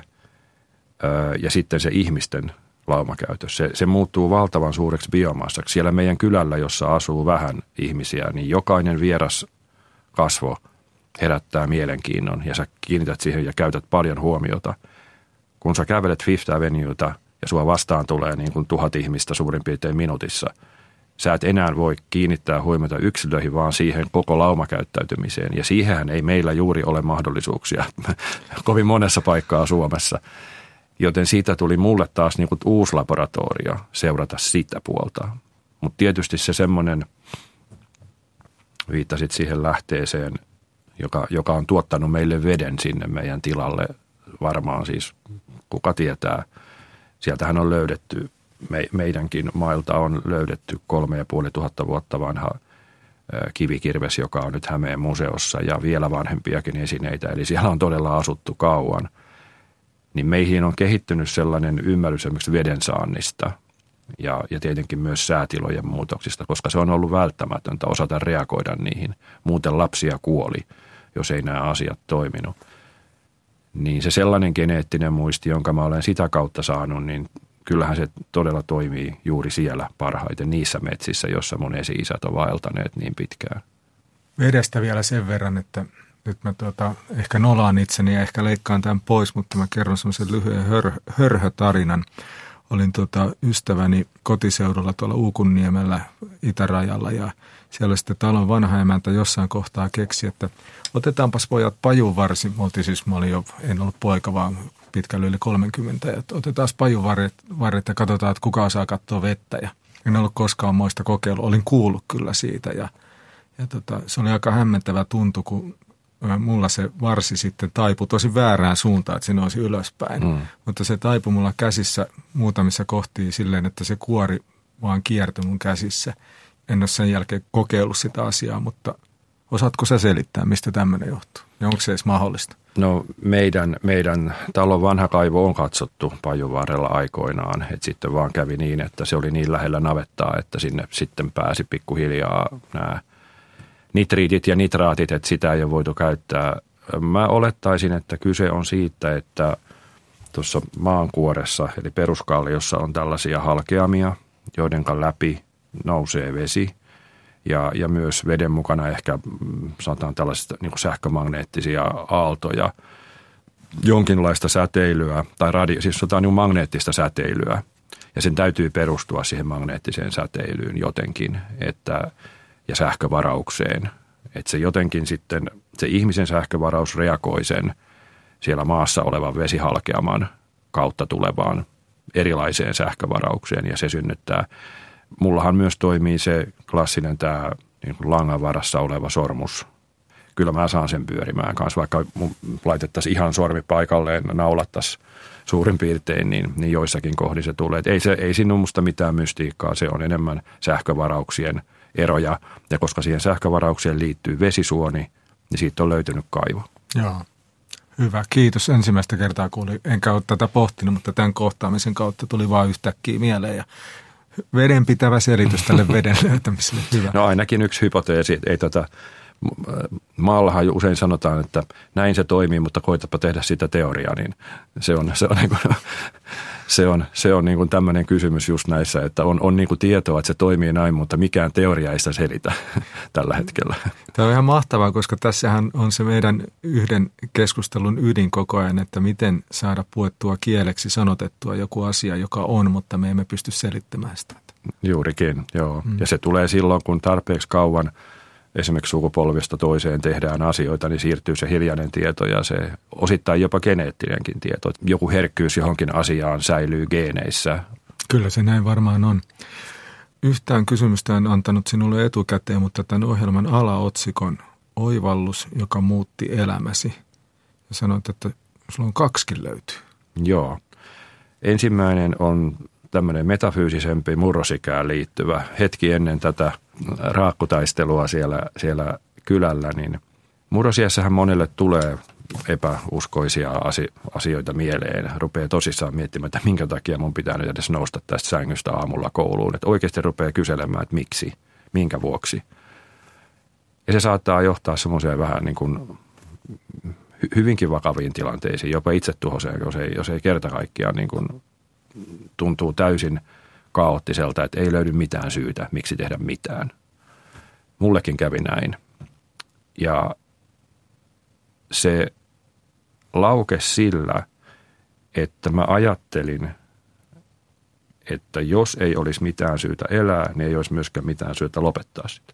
ja sitten se ihmisten laumakäytös. Se muuttuu valtavan suureksi biomassaksi. Siellä meidän kylällä, jossa asuu vähän ihmisiä, niin jokainen vieras kasvo herättää mielenkiinnon ja sä kiinnität siihen ja käytät paljon huomiota. Kun sä kävelet Fifth Avenueta ja sua vastaan tulee niin kuin 1000 ihmistä suurin piirtein minuutissa, sä et enää voi kiinnittää huomiota yksilöihin, vaan siihen koko laumakäyttäytymiseen. Ja siihenhän ei meillä juuri ole mahdollisuuksia kovin monessa paikkaa Suomessa. Joten siitä tuli mulle taas niin kuin uusi laboratorio seurata sitä puolta. Mutta tietysti se semmoinen, viittasit siihen lähteeseen, joka on tuottanut meille veden sinne meidän tilalle. Varmaan siis, kuka tietää, sieltähän on löydetty. Meidänkin mailta on löydetty 3500 vuotta vanha kivikirves, joka on nyt Hämeen museossa ja vielä vanhempiakin esineitä. Eli siellä on todella asuttu kauan. Niin meihin on kehittynyt sellainen ymmärrys esimerkiksi veden saannista ja tietenkin myös säätilojen muutoksista, koska se on ollut välttämätöntä osata reagoida niihin. Muuten lapsia kuoli, jos ei nämä asiat toiminut. Niin se sellainen geneettinen muisti, jonka mä olen sitä kautta saanut, niin kyllähän se todella toimii juuri siellä parhaiten niissä metsissä, jossa mun esi-isät on vaeltaneet niin pitkään. Vedestä vielä sen verran, että nyt mä ehkä nolaan itseni ja ehkä leikkaan tämän pois, mutta mä kerron semmoisen lyhyen hörhötarinan. Olin ystäväni kotiseudulla tuolla Uukunniemellä itärajalla ja siellä sitten talon vanha emäntä jossain kohtaa keksi, että otetaanpas pojat pajunvarsi. En ollut poika, vaan pitkälle yli 30. Ja otetaan pajunvarret ja katsotaan, että kuka osaa katsoa vettä. Ja en ollut koskaan moista kokeillut. Olin kuullut kyllä siitä ja se oli aika hämmentävä tuntu, kun mulla se varsi sitten taipui tosi väärään suuntaan, että se nousi ylöspäin. Mutta se taipui mulla käsissä muutamissa kohtia silleen, että se kuori vaan kiertyi mun käsissä. En ole sen jälkeen kokeillut sitä asiaa, mutta osaatko sä selittää, mistä tämmöinen johtuu? Ja onko se edes mahdollista? No meidän talon vanha kaivo on katsottu Pajunvaarella aikoinaan. Et sitten vaan kävi niin, että se oli niin lähellä navettaa, että sinne sitten pääsi pikkuhiljaa nämä nitriitit ja nitraatit, että sitä ei ole voitu käyttää. Mä olettaisin, että kyse on siitä, että tuossa maankuoressa eli peruskalliossa on tällaisia halkeamia, joiden läpi nousee vesi. Ja myös veden mukana ehkä sanotaan tällaisia niin kuin sähkömagneettisia aaltoja, jonkinlaista säteilyä, tai siis sanotaan niin magneettista säteilyä. Ja sen täytyy perustua siihen magneettiseen säteilyyn jotenkin, ja sähkövaraukseen. Että se jotenkin sitten, se ihmisen sähkövaraus reagoi sen siellä maassa olevan vesihalkeaman kautta tulevaan erilaiseen sähkövaraukseen, ja se synnyttää. Mullahan myös toimii se klassinen tämä niin kuin langan varassa oleva sormus. Kyllä mä saan sen pyörimään kanssa, vaikka laitettaisiin ihan sormi paikalleen, naulattaisiin suurin piirtein, niin joissakin kohdin se tulee. Et ei siinä ole musta mitään mystiikkaa, se on enemmän sähkövarauksien eroja. Ja koska siihen sähkövaraukseen liittyy vesisuoni, niin siitä on löytynyt kaivo. Joo, hyvä. Kiitos. Ensimmäistä kertaa kuulin, enkä ole tätä pohtinut, mutta tämän kohtaamisen kautta tuli vaan yhtäkkiä mieleen ja vedenpitävä selitys tälle veden löytämiselle. Hyvä. No ainakin yksi hypoteesi. Maallahan usein sanotaan, että näin se toimii, mutta koitapa tehdä sitä teoriaa, niin se on niin kuin tämmöinen kysymys just näissä, että on niin kuin tietoa, että se toimii näin, mutta mikään teoria ei sitä selitä tällä hetkellä. Tämä on ihan mahtavaa, koska tässähän on se meidän yhden keskustelun ydin koko ajan, että miten saada puettua kieleksi sanotettua joku asia, joka on, mutta me emme pysty selittämään sitä. Juurikin, joo. Ja se tulee silloin, kun tarpeeksi kauan esimerkiksi sukupolvista toiseen tehdään asioita, niin siirtyy se hiljainen tieto ja se osittain jopa geneettinenkin tieto. Joku herkkyys johonkin asiaan säilyy geeneissä. Kyllä se näin varmaan on. Yhtään kysymystä en antanut sinulle etukäteen, mutta tämän ohjelman alaotsikon oivallus, joka muutti elämäsi. Ja sanoit, että sulla on 2 löytyy. Joo. Ensimmäinen on tämmöinen metafyysisempi murrosikään liittyvä hetki ennen tätä raakkutaistelua siellä kylällä, niin murrosiässähän monelle tulee epäuskoisia asioita mieleen. Rupeaa tosissaan miettimään, että minkä takia mun pitää nyt edes nousta tästä sängystä aamulla kouluun. Että oikeasti rupeaa kyselemään, että miksi, minkä vuoksi. Ja se saattaa johtaa semmoiseen vähän niin kuin hyvinkin vakaviin tilanteisiin, jopa itsetuhoiseen, jos ei kerta kaikkiaan niin kuin tuntuu täysin kaoottiselta, että ei löydy mitään syytä, miksi tehdä mitään. Mullekin kävi näin. Ja se laukesi sillä, että mä ajattelin, että jos ei olisi mitään syytä elää, niin ei olisi myöskään mitään syytä lopettaa sitä.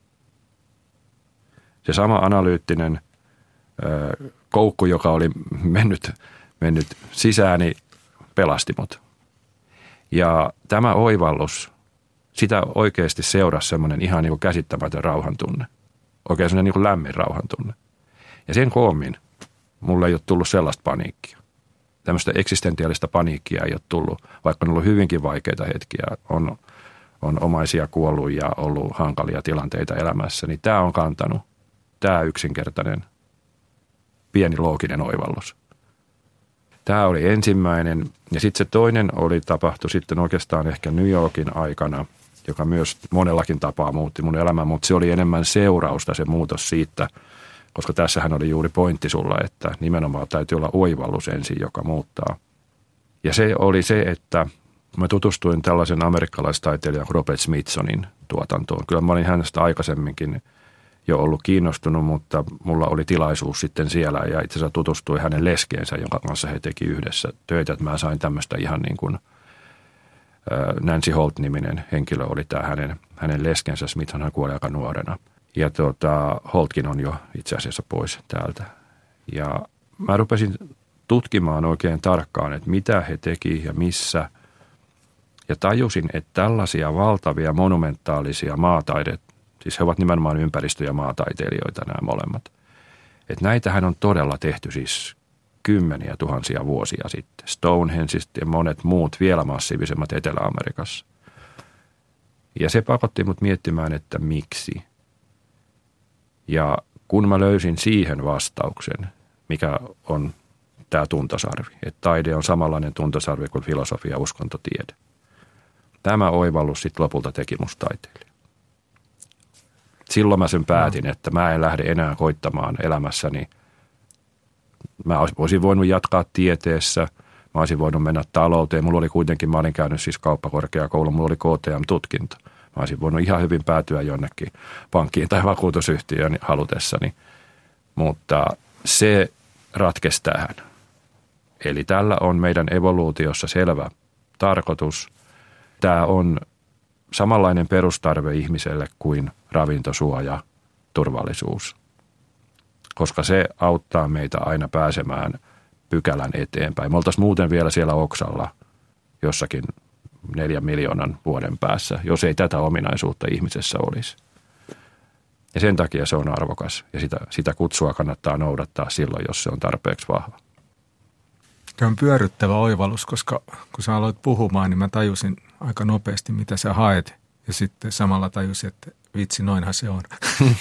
Se sama analyyttinen koukku, joka oli mennyt sisääni, pelasti mut. Ja tämä oivallus, sitä oikeasti seurasi semmoinen ihan niin kuin käsittämätön rauhantunne. Oikein semmoinen niin kuin lämmin rauhantunne. Ja sen koommin mulle ei ole tullut sellaista paniikkia. Tämmöistä eksistentiaalista paniikkia ei ole tullut, vaikka on ollut hyvinkin vaikeita hetkiä. On omaisia kuollut ja ollut hankalia tilanteita elämässä. Niin tämä on kantanut, tämä yksinkertainen, pieni looginen oivallus. Tämä oli ensimmäinen, ja sitten se toinen tapahtui sitten oikeastaan ehkä New Yorkin aikana, joka myös monellakin tapaa muutti mun elämän, mutta se oli enemmän seurausta se muutos siitä, koska tässähän oli juuri pointti sulla, että nimenomaan täytyy olla oivallus ensin, joka muuttaa. Ja se oli se, että mä tutustuin tällaisen amerikkalaistaiteilijan Robert Smithsonin tuotantoon. Kyllä mä olin hänestä aikaisemminkin jo ollut kiinnostunut, mutta mulla oli tilaisuus sitten siellä ja itse asiassa tutustui hänen leskeensä, jonka kanssa he teki yhdessä töitä. Että mä sain tämmöistä ihan niin kuin Nancy Holt-niminen henkilö oli tämä hänen leskensä. Smithson kuoli aika nuorena. Ja Holtkin on jo itse asiassa pois täältä. Ja mä rupesin tutkimaan oikein tarkkaan, että mitä he teki ja missä. Ja tajusin, että tällaisia valtavia monumentaalisia maataidet, siis he ovat nimenomaan ympäristö- ja maataiteilijoita nämä molemmat, Että näitähän on todella tehty siis kymmeniä tuhansia vuosia sitten. Stonehengesta ja monet muut vielä massiivisemmat Etelä-Amerikassa. Ja se pakotti mut miettimään, että miksi. Ja kun mä löysin siihen vastauksen, mikä on tämä tuntosarvi, että taide on samanlainen tuntosarvi kuin filosofia ja uskontotiede. Tämä oivallus sitten lopulta teki musta taiteilija. Silloin mä sen päätin, että mä en lähde enää koittamaan elämässäni. Mä olisin voinut jatkaa tieteessä, mä olisin voinut mennä talouteen. Mulla oli kuitenkin, mä olin käynyt siis kauppakorkeakoulu, mulla oli KTM-tutkinto. Mä olisin voinut ihan hyvin päätyä jonnekin pankkiin tai vakuutusyhtiöön halutessani. Mutta se ratkesi tähän. Eli tällä on meidän evoluutiossa selvä tarkoitus. Tämä on samanlainen perustarve ihmiselle kuin ravinto, suoja, turvallisuus. Koska se auttaa meitä aina pääsemään pykälän eteenpäin. Me oltaisiin muuten vielä siellä oksalla jossakin 4 miljoonan vuoden päässä, jos ei tätä ominaisuutta ihmisessä olisi. Ja sen takia se on arvokas ja sitä kutsua kannattaa noudattaa silloin, jos se on tarpeeksi vahva. Se on pyörryttävä oivallus, koska kun sä aloit puhumaan, niin mä tajusin aika nopeasti, mitä sä haet. Ja sitten samalla tajusin, että vitsi, noinhan se on.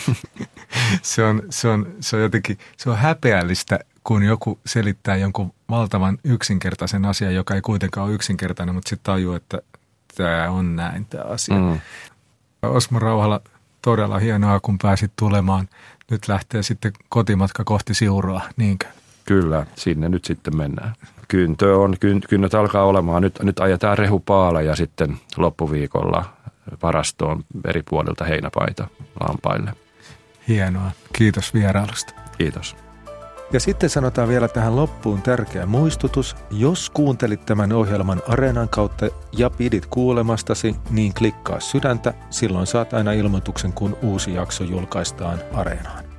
se on jotenkin, se on häpeällistä, kun joku selittää jonkun valtavan yksinkertaisen asian, joka ei kuitenkaan ole yksinkertainen, mutta sitten tajuu, että tämä on näin tämä asia. Osmo Rauhala, todella hienoa, kun pääsit tulemaan. Nyt lähtee sitten kotimatka kohti Siuroa, niinkö? Kyllä, sinne nyt sitten mennään. Kynnöt alkaa olemaan. Nyt ajetaan rehupaaleja sitten loppuviikolla varastoon eri puolilta heinäpaita lampaille. Hienoa. Kiitos vierailusta. Kiitos. Ja sitten sanotaan vielä tähän loppuun tärkeä muistutus. Jos kuuntelit tämän ohjelman Areenan kautta ja pidit kuulemastasi, niin klikkaa sydäntä. Silloin saat aina ilmoituksen, kun uusi jakso julkaistaan Areenaan.